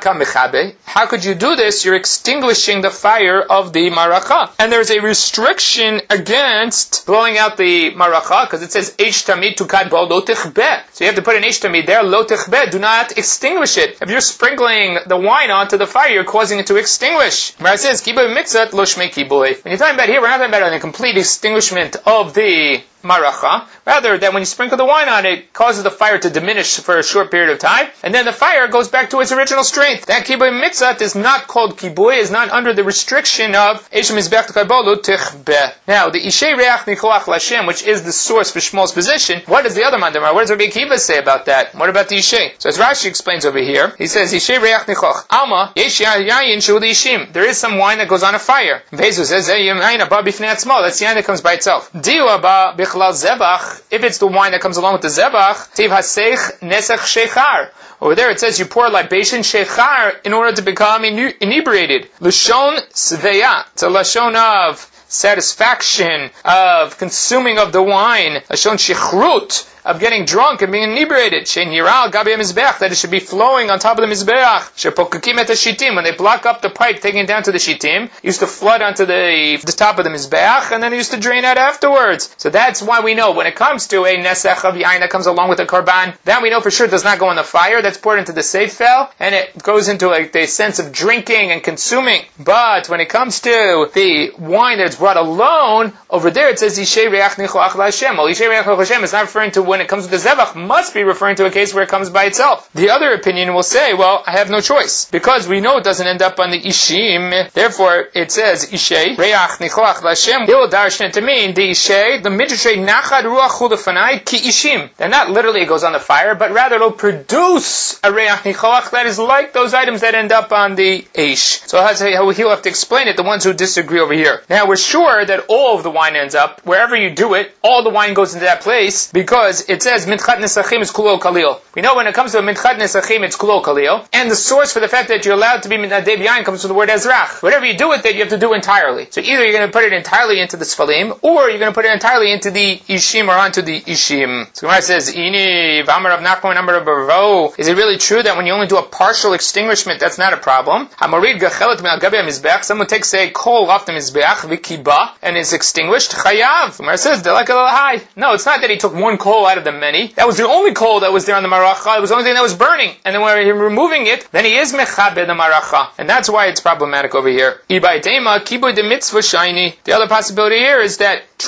How could you do this? You're extinguishing the fire of the maracha. And there's a restriction against blowing out the maracha, because it says eish tamid tukad bo lo tichbeh. So you have to put an eish tamid there, lo tichbeh, do not extinguish it. If you're sprinkling the wine onto the fire, you're causing it to extinguish. Where it says kiboy mitzat lo shmei kiboy. When you're talking about here, we're not talking about a complete extinguishment of the maracha, rather that when you sprinkle the wine on it, causes the fire to diminish for a short period of time, and then the fire goes back to its original strength. That kiboy mitzat is not called kiboy, is not under the restriction of Eshem Mizbech T'Kabolu Tichbeh. Now, the Ishei Reach Nichoach Lashem, which is the source for Shmuel's position, what does the other mandamar? What does Rabbi Akiva say about that? What about the Ishei? So as Rashi explains over here, he says, Ishei Reach Nichoach Alma, Yesh Yayin Shu Ishim. There is some wine that goes on a fire. Vezu says, that's the wine that comes by itself. Diu Abba Zebach, if it's the wine that comes along with the Zebach, Tiv Hasech Nesech Shechar. Over there it says you pour libation Shechar in order to become inebriated. Lashon Sveya. It's a Lashon of satisfaction, of consuming of the wine. Lashon Shechrut, of getting drunk and being inebriated. That it should be flowing on top of the mizbeach. When they block up the pipe, taking it down to the shitim, used to flood onto the top of the mizbeach, and then it used to drain out afterwards. So that's why we know when it comes to a nesech of yain that comes along with a karban, that we know for sure does not go in the fire. That's poured into the seifel, and it goes into a sense of drinking and consuming. But when it comes to the wine that's brought alone, over there it says Yishei Reach Nichoach L'Hashem. Well, Yishei Reach L'Hashem is not referring to when it comes with the zevach, must be referring to a case where it comes by itself. The other opinion will say, well, I have no choice, because we know it doesn't end up on the ishim, therefore it says ishei reach nichoach l'Hashem. It will darshan to mean the ishei, the midrashay nachad ruach hu lefanai ki ishim. That not literally it goes on the fire, but rather it'll produce a reach nichoach that is like those items that end up on the eish. So he'll have to explain it, the ones who disagree over here. Now we're sure that all of the wine ends up, wherever you do it, all the wine goes into that place, because it says Mitchat Nesachim is Kulo Kalil. We know when it comes to Mitchat Nesachim, it's Kulo Kalil. And the source for the fact that you're allowed to be Mitnadev Yain comes from the word Ezrach. Whatever you do with it, you have to do entirely. So either you're going to put it entirely into the Sfalim, or you're going to put it entirely into the Ishim or onto the Ishim. So Gemara says, Ini V'amar Rav Nachman Amar Rav Bavo. Is it really true that when you only do a partial extinguishment, that's not a problem? Hamarid Gachelet Me'al Gabi HaMizbeach. Someone takes a coal off the Mizbeach, V'kiba, and is extinguished. Chayav. Gemara says, Delak Elalahai. No, it's not that he took one coal out of the many. That was the only coal that was there on the maracha. It was the only thing that was burning. And then when you're removing it, then he is mechabed the maracha. And that's why it's problematic over here. The other possibility here is that, true,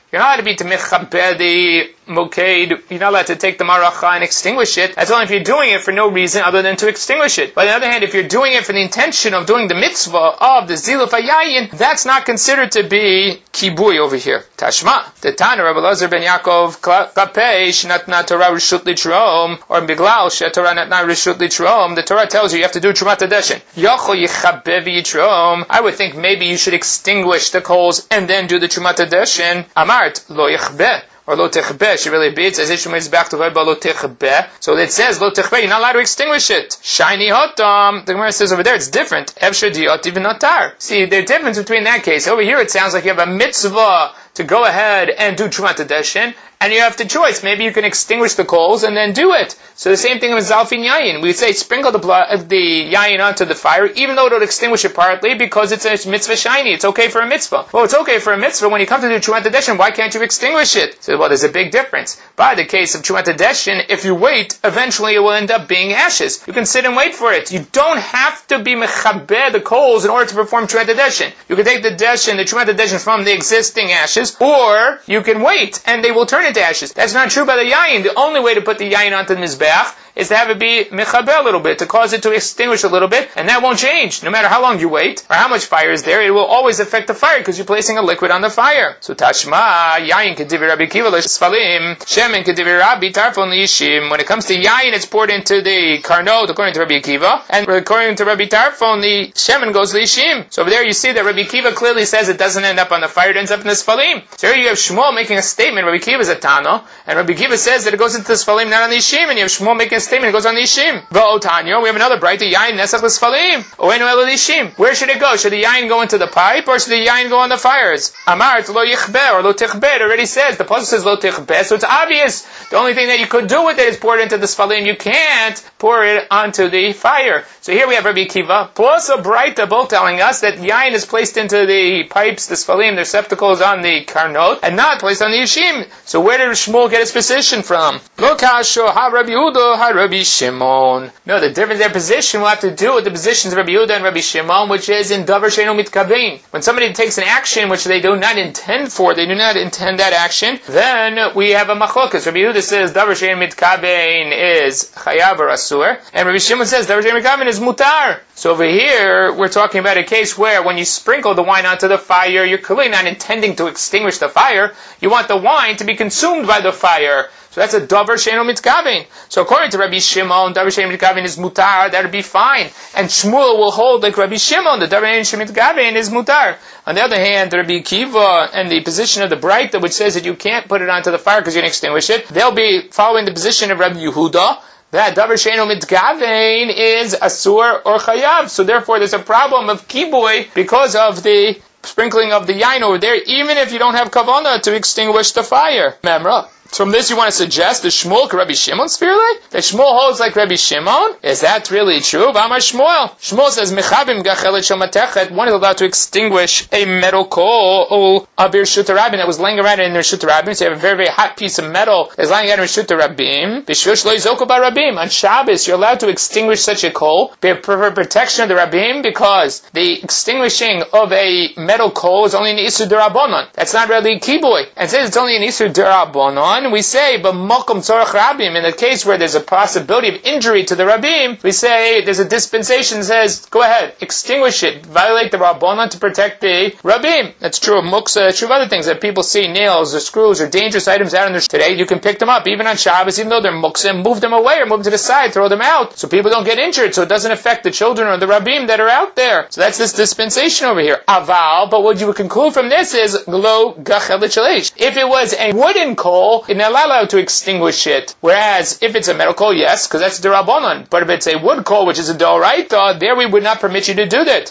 You're not allowed to be to mechabed the moked. You're not allowed to take the maracha and extinguish it. That's only if you're doing it for no reason other than to extinguish it. But on the other hand, if you're doing it for the intention of doing the mitzvah of the ziluf hayayin, that's not considered to be kibui over here. Tashma, the Tana Rabbi Elazar ben Yaakov kapei shnatna Torah rishut litrom, or biglal shetorah natna rishut litrom. The Torah tells you have to do trumat hadeshin. Yachol yichabev yitrom. I would think maybe you should extinguish the coals and then do the trumat hadeshin. Amart lo yichbeh. Or lo techbeh, she really beats as Ishmael is back to lo techbeh. So it says lo techbeh, you're not allowed to extinguish it. Shiny hotam. The Gemara says over there it's different. Efshar diot even notar. See, the difference between that case. Over here it sounds like you have a mitzvah to go ahead and do trumat hadeshin, and you have the choice. Maybe you can extinguish the coals and then do it. So the same thing with zalfin yayin. We would say sprinkle the yayin onto the fire, even though it'll extinguish it partly, because it's a mitzvah shiny. It's okay for a mitzvah. Well, it's okay for a mitzvah. When you come to do trumat hadeshin, why can't you extinguish it? So, well, there's a big difference. By the case of trumat hadeshin, if you wait, eventually it will end up being ashes. You can sit and wait for it. You don't have to be mechabeh the coals in order to perform trumat hadeshin. You can take the trumat hadeshin from the existing ashes, or you can wait and they will turn into ashes. That's not true by the yayin. The only way to put the yayin onto the mizbeach is to have it be mechabeh a little bit, to cause it to extinguish a little bit, and that won't change. No matter how long you wait, or how much fire is there, it will always affect the fire, because you're placing a liquid on the fire. So tashma, yayin kedivi Rabbi Akiva l'sfalim, shemen kedivi Rabbi tarfon l'yishim. When it comes to yayin, it's poured into the karnot, according to Rabbi Akiva, and according to Rabbi Tarfon, the shemen goes l'yishim. So over there you see that Rabbi Akiva clearly says it doesn't end up on the fire, it ends up in the sfalim. So here you have Shmuel making a statement, Rabbi Akiva is a Tana, and Rabbi Akiva says that it goes into the sfalim, not on the yishim, and you have Shmuel making a statement, it goes on the yishim. V'otanyo, we have another bright, the yayin nesach l'sfalim, oenu el yishim. Where should it go? Should the yayin go into the pipe, or should the yayin go on the fires? Amart lo yichbeh, or lo tichbeh, it already says, the pasuk says lo tichbeh, so it's obvious. The only thing that you could do with it is pour it into the sfalim. You can't pour it onto the fire. So here we have Rabbi Akiva, plus a Braita, both telling us that yayin is placed into the pipes, the sfalim, the receptacles on the karnot, and not placed on the yishim. So where did Shmuel get his position from? Lo kasho ha Rabbi Yehuda ha Rabbi Shimon. No, the difference in their position will have to do with the positions of Rabbi Yehuda and Rabbi Shimon, which is in davar she'eino mitkavein. When somebody takes an action which they do not intend for, they do not intend that action, then we have a machlokas. Rabbi Yehuda says davar she'eino mitkavein is chayav or asur, and Rabbi Shimon says davar she'eino mitkavein is mutar. So over here, we're talking about a case where when you sprinkle the wine onto the fire, you're clearly not intending to extinguish the fire. You want the wine to be consumed by the fire. So that's a davar she'eino mitkavein. So according to Rabbi Shimon, davar she'eino mitkavein is mutar, that would be fine. And Shmuel will hold like Rabbi Shimon, the davar she'eino mitkavein is mutar. On the other hand, Rabbi Akiva and the position of the Braita, which says that you can't put it onto the fire because you're going to extinguish it, they'll be following the position of Rabbi Yehuda, that davar she'eino mitkavein is asur or chayav. So therefore there's a problem of kibui because of the sprinkling of the yain over there, even if you don't have kavanah to extinguish the fire. Memra. From this you want to suggest the Shmuel Rabbi Shimon spherely? That Shmuel holds like Rabbi Shimon? Is that really true? V'amar Shmuel. Shmuel says, Mechabim gachelet shel matechet, one is allowed to extinguish a metal coal, abir Reshut Rabim, that was laying around in the Reshut Rabim. So you have a very, very hot piece of metal that's lying around in Reshut Rabim. B'shvil shelo yizoko b'Rabim. On Shabbos, you're allowed to extinguish such a coal for protection of the Rabim, because the extinguishing of a metal coal is only an Isur D'Rabbanan. That's not really kibui. And since it's only an Isur D'Rabbanan, we say, but Mokum Tzorach Rabim, in the case where there's a possibility of injury to the Rabim, we say there's a dispensation that says, go ahead, extinguish it, violate the Rabbanan to protect the Rabim. That's true of Muksa, true of other things, that people see nails or screws or dangerous items out in the today, you can pick them up, even on Shabbos, even though they're Muksa, and move them away or move them to the side, throw them out, so people don't get injured, so it doesn't affect the children or the Rabim that are out there. So that's this dispensation over here. Aval, but what you would conclude from this is, Glo Gachelet Shalish. If it was a wooden coal, you're not allowed to extinguish it. Whereas, if it's a metal coal, yes, because that's D'Rabbanan. But if it's a wood coal, which is a D'Oraita, there we would not permit you to do that.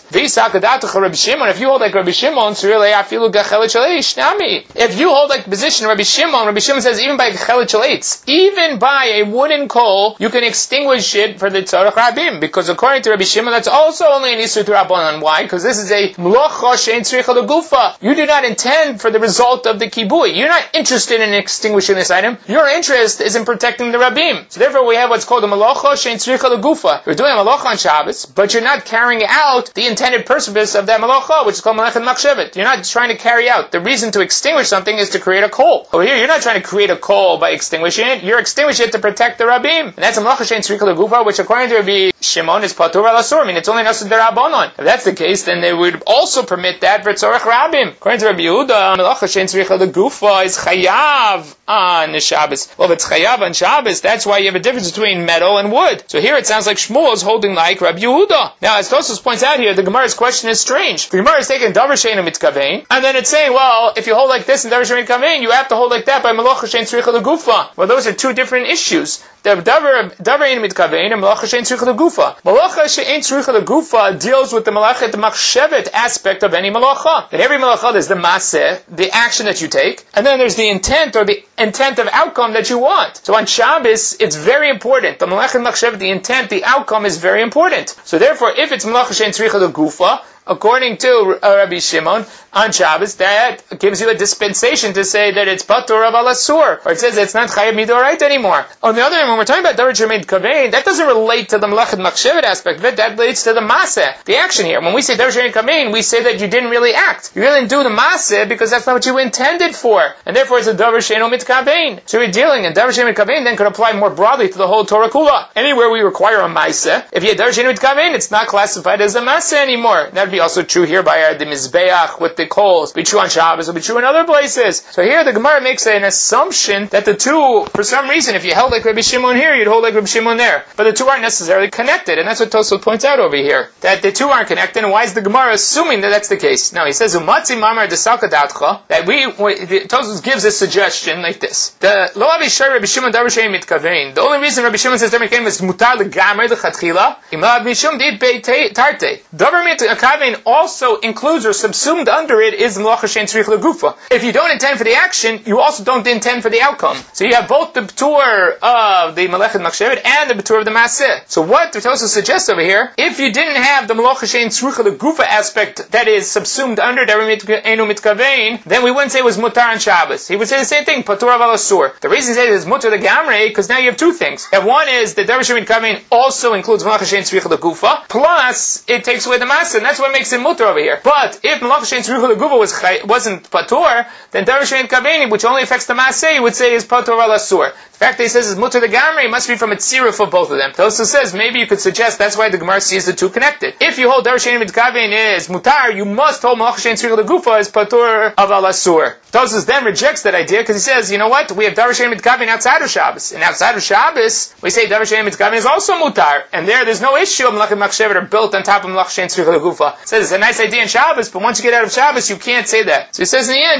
If you hold like Rabbi Shimon, if you hold like the position of Rabbi Shimon says even by Gechelet Shaleitz, even by a wooden coal, you can extinguish it for the Tzorach Rabim. Because according to Rabbi Shimon, that's also only an Isur D'Rabbanan. Why? Because this is a Mlocha Shein Tzricha L'Gufa. You do not intend for the result of the Kibui. You're not interested in extinguishing extinguishing this item. Your interest is in protecting the Rabim. So therefore we have what's called a malacha shein tzricha legufa. You're doing a malacha on Shabbos, but you're not carrying out the intended purpose of that malacha, which is called Melechet Machshevet. You're not trying to carry out. The reason to extinguish something is to create a coal. Over here, you're not trying to create a coal by extinguishing it. You're extinguishing it to protect the Rabim. And that's a malacha shein tzricha legufa, which according to Rabbi Shimon is patur al asur. I mean, it's only nasud derabanan. If that's the case, then they would also permit that for tzorech Rabim. According to Rabbi Yehuda, malacha shein tzricha legufa is chayav on Shabbos. Well, if it's chayav on Shabbos, that's why you have a difference between metal and wood. So here it sounds like Shmuel is holding like Rabbi Yehuda. Now, as Tosfos points out here, the Gemara's question is strange. The Gemara is taking davar she'eino mitkavein, and then it's saying, well, if you hold like this in davar she'eino mitkavein, you have to hold like that by malacha shein tzricha legufa. Well, those are two different issues. The davar she'eino mitkavein and malacha shein tzricha legufa. Malacha shein tzricha legufa deals with the Melechet Machshevet aspect of any malacha. In every malacha, there's the maseh, the action that you take, and then there's the intent or the intent of outcome that you want. So on Shabbos, it's very important. The Melechet Machshevet, the intent, the outcome is very important. So therefore, if it's malacha shein tzricha legufa, according to Rabbi Shimon, on Shabbos, that gives you a dispensation to say that it's patur of al asur, or it says it's not chayav midoraita anymore. On the other hand, when we're talking about davar she'eino mitkavein, that doesn't relate to the Melechet Machshevet aspect of it, that relates to the maseh, the action here. When we say davar she'eino mitkavein, we say that you didn't really act. You really didn't do the maseh because that's not what you intended for, and therefore it's a davar she'eino mitkavein. So we're dealing, and davar she'eino mitkavein then could apply more broadly to the whole Torah kula. Anywhere we require a maseh, if you had davar she'eino mitkavein, it's not classified as a maseh anymore. That would be also true here by the Mizbeach with the coals. Be true on Shabbos, will be true in other places. So here the Gemara makes an assumption that the two, for some reason, if you held like Rabbi Shimon here, you'd hold like Rabbi Shimon there. But the two aren't necessarily connected, and that's what Tosfos points out over here. That the two aren't connected, and why is the Gemara assuming that that's the case? Now he says, Umatzi mamar desalka datcha, that Tosfos gives a suggestion like this. The Lo Avishar Rabbi Shimon davar she'eino mitkavein. The only reason Rabbi Shimon says davar she'eino is mutar legamrei lechatchila, im lo Rabbi Shimon did bei tarte. Davar mitkavein also includes or subsumed under it is malacha shein tzricha legufa. If you don't intend for the action, you also don't intend for the outcome. So you have both the patur of the Melechet Machshevet and the patur of the maseh. So what the Tosfos suggests over here, if you didn't have the malacha shein tzricha legufa aspect that is subsumed under davar she'eino mitkavein, then we wouldn't say it was mutar on Shabbos. He would say the same thing, patur of al asur. The reason he says it's mutar legamrei, because now you have two things. And one is that davar she'eino mitkavein also includes malacha shein tzricha legufa, plus it takes away the maseh, and that's what makes it mutar over here. But if malacha shein tzricha legufa wasn't patur, then davar she'eino mitkavein, which only affects the maseh, you would say is patur al asur. The fact that he says it's mutar legamrei must be from a tziruf of both of them. Tosfos says maybe you could suggest that's why the Gemara sees the two connected. If you hold davar she'eino mitkavein is mutar, you must hold malacha shein tzricha legufa as patur of al asur. Tosfos then rejects that idea because he says, you know what? We have davar she'eino mitkavein outside of Shabbos, and outside of Shabbos we say davar she'eino mitkavein is also mutar, and there's no issue of Melechet Machshevet are built on top of malacha shein tzricha legufa. It says it's a nice idea in Shabbos, but once you get out of Shabbos, you can't say that. So he says in the end,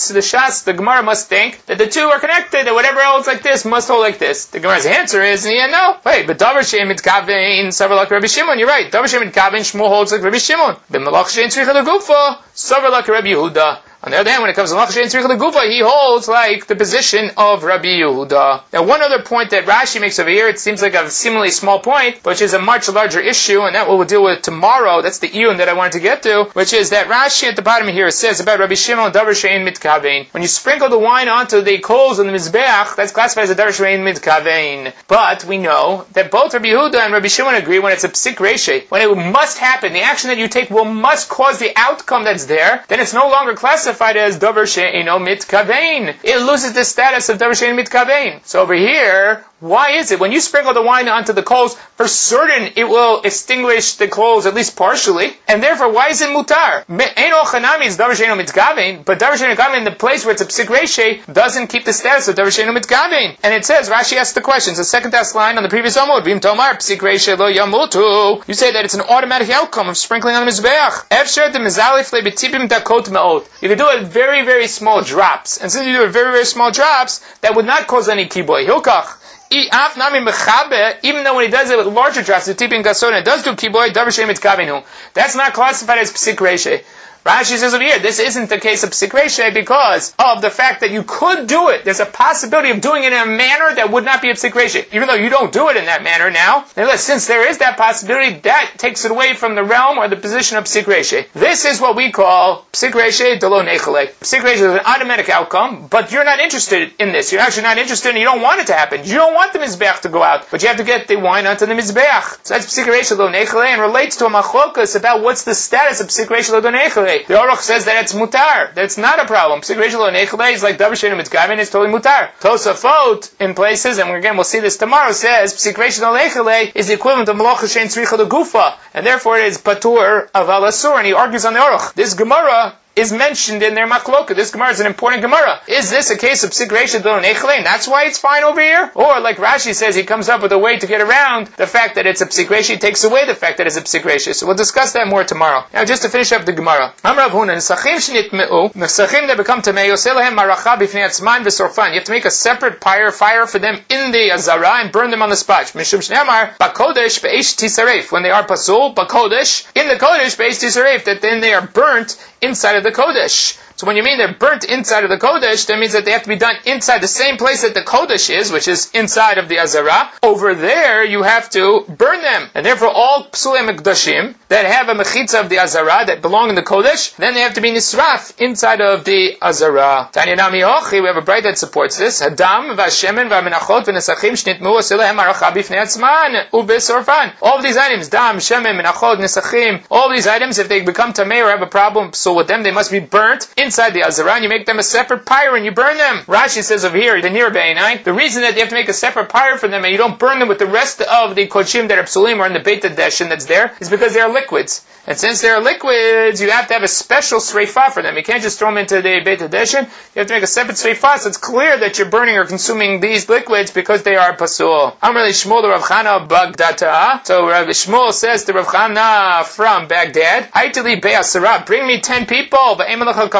the Gemara must think that the two are connected, and whatever else like this must hold like this. The Gemara's answer is, in the end, no. Wait, but davar she'eino mitkavein, savar like Rabbi Shimon, you're right. Davar she'eino mitkavein, Shmuel holds like Rabbi Shimon. But malacha shein tzricha legufa, savar like Rabbi Yehuda. On the other hand, when it comes to malacha shein tzricha legufa, he holds like the position of Rabbi Yehuda. Now, one other point that Rashi makes over here, it seems like a seemingly small point, which is a much larger issue, and that we'll deal with tomorrow. That's the iyun that I wanted to get to, which is that Rashi at the bottom here says about Rabbi Shimon davar she'eino mitkavein. When you sprinkle the wine onto the coals on the mizbeach, that's classified as a davar she'eino mitkavein. But we know that both Rabbi Yehuda and Rabbi Shimon agree when it's a psik reishe, when it must happen, the action that you take must cause the outcome that's there, then it's no longer classified as davar she'eino mitkavein. It loses the status of davar she'eino mitkavein. So over here, why is it when you sprinkle the wine onto the coals, for certain it will extinguish the coals at least partially, and therefore why is it mutar? Eino chanami is davar she'eino mitkavein, but davar she'eino mitkavein, the place where it's a psik reishe, doesn't keep the status of davar she'eino mitkavein. And it says, Rashi asks the question, it's the second last line on the previous Amud, Vim tomar psik reishe lo yamutu. You say that it's an automatic outcome of sprinkling on the mizbeach. Efsher de mizalif le betipim dakot me'ot. You can do it very, very small drops. And since you do it very, very small drops, that would not cause any kiboy. Hilkach. Even though when he does it with larger drops, the tipin gasona, it does do kiboy, davar she'eino mitkavein. That's not classified as psik reishe. Rashi says over here, this isn't the case of Psik Reisha because of the fact that you could do it. There's a possibility of doing it in a manner that would not be a Psik Reisha. Even though you don't do it in that manner now, nevertheless, since there is that possibility, that takes it away from the realm or the position of Psik Reisha. This is what we call Psik Reisha de lo nechale. Psik Reisha is an automatic outcome, but you're not interested in this. You're actually not interested and you don't want it to happen. You don't want the Mizbeach to go out, but you have to get the wine onto the Mizbeach. So that's Psik Reisha de lo nechale and relates to a machlokas about what's the status of Psik Reisha de lo nechale. The Aruch says that it's mutar. That's not a problem. Psik Reisha de lo nechale is like Davar Sheinu Mitzgavin, it's totally mutar. Tosafot in places, and again we'll see this tomorrow, says Psik Reisha de lo nechale is the equivalent of Melacha Shein Tzricha de Gufa, and therefore it is patur of al asur, and he argues on the Aruch. This Gemara is mentioned in their machloka. This Gemara is an important Gemara. Is this a case of Psik Reisha de lo nechale, and that's why it's fine over here? Or, like Rashi says, he comes up with a way to get around the fact that it's a Psik Reisha, he takes away the fact that it's a Psik Reisha. So we'll discuss that more tomorrow. Now, just to finish up the Gemara. Amar Rav Huna, Nesachim shnitme'u, Nesachim that become tamei, Yoseh lahem maracha b'fnei atzman v'sorfan. You have to make a separate fire for them in the Azara and burn them on the spot. Mishum shneamar, Bakodesh be'esh tisaref. When they are pasul, Bakodesh, in the Kodesh be'esh tisaref, that then they are burnt inside of the Kodesh. So when you mean they're burnt inside of the Kodesh, that means that they have to be done inside the same place that the Kodesh is, which is inside of the Azara. Over there, you have to burn them. And therefore, all Psulei Mekdashim that have a mechitza of the Azara, that belong in the Kodesh, then they have to be nisraf inside of the Azara. Tanya Nami Hochi, we have a bright that supports this. Hadam, Vashemen, Vamenachot, V'nesachim, Shnitmu, Asilehem, Aracha, Bifnei Atzman, Ubesorfan. All of these items, Dam, Shemen, Menachot, Nesachim, all of these items, if they become tamei or have a problem, so with them, they must be burnt inside the Azara, and you make them a separate pyre and you burn them. Rashi says over here, the near Beinai, the reason that you have to make a separate pyre for them and you don't burn them with the rest of the Kodshim that are Psulim or in the Beit HaDeshen that's there, is because they are liquids. And since they are liquids, you have to have a special sreifa for them. You can't just throw them into the Beit HaDeshen. You have to make a separate sreifa, so it's clear that you're burning or consuming these liquids because they are pasul. Amar li Shmuel to Rav Chana Bagdata. So Rav Shmuel says to Rav Chana from Baghdad, Aitili be'asara, bring me 10 people. Bring me 10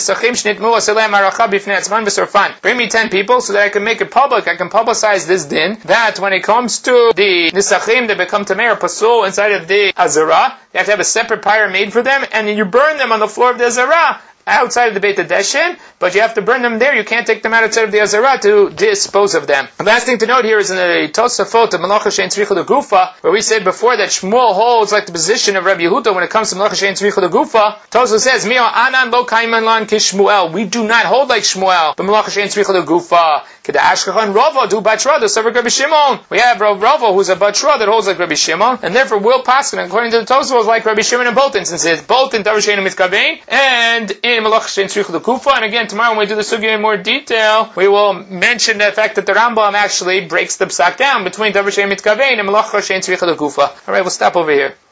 people so that I can make it public. I can publicize this din, that when it comes to the nisachim that become tamei or pasul inside of the Azara, you have to have a separate pyre made for them, and you burn them on the floor of the Azara outside of the Beit HaDeshen, but you have to burn them there. You can't take them outside of the Azara to dispose of them. The last thing to note here is in the Tosafot of Melacha Shein Tzricha de Gufa, where we said before that Shmuel holds like the position of Rabbi Yehuda when it comes to Melacha Shein Tzricha de Gufa. Tosafot says, Mio anan lo kaiman lan kishmuel. We do not hold like Shmuel, but Melacha Shein Tzricha de Gufa. Keda Ashkechan Rava do Batra, the servant Rabbi Shimon. We have Rava who's a Batra that holds like Rabbi Shimon, and therefore will paskin according to the Tosafot like Rabbi Shimon in both instances, both in Davar Sheinu Mitzgavin and in Melacha Shein Tzricha de Gufa. And again, tomorrow when we do the sugya in more detail, we will mention the fact that the Rambam actually breaks the psak down between Davar Sheinu Mitzgavin and Melacha Shein Tzricha de Gufa. All right, we'll stop over here.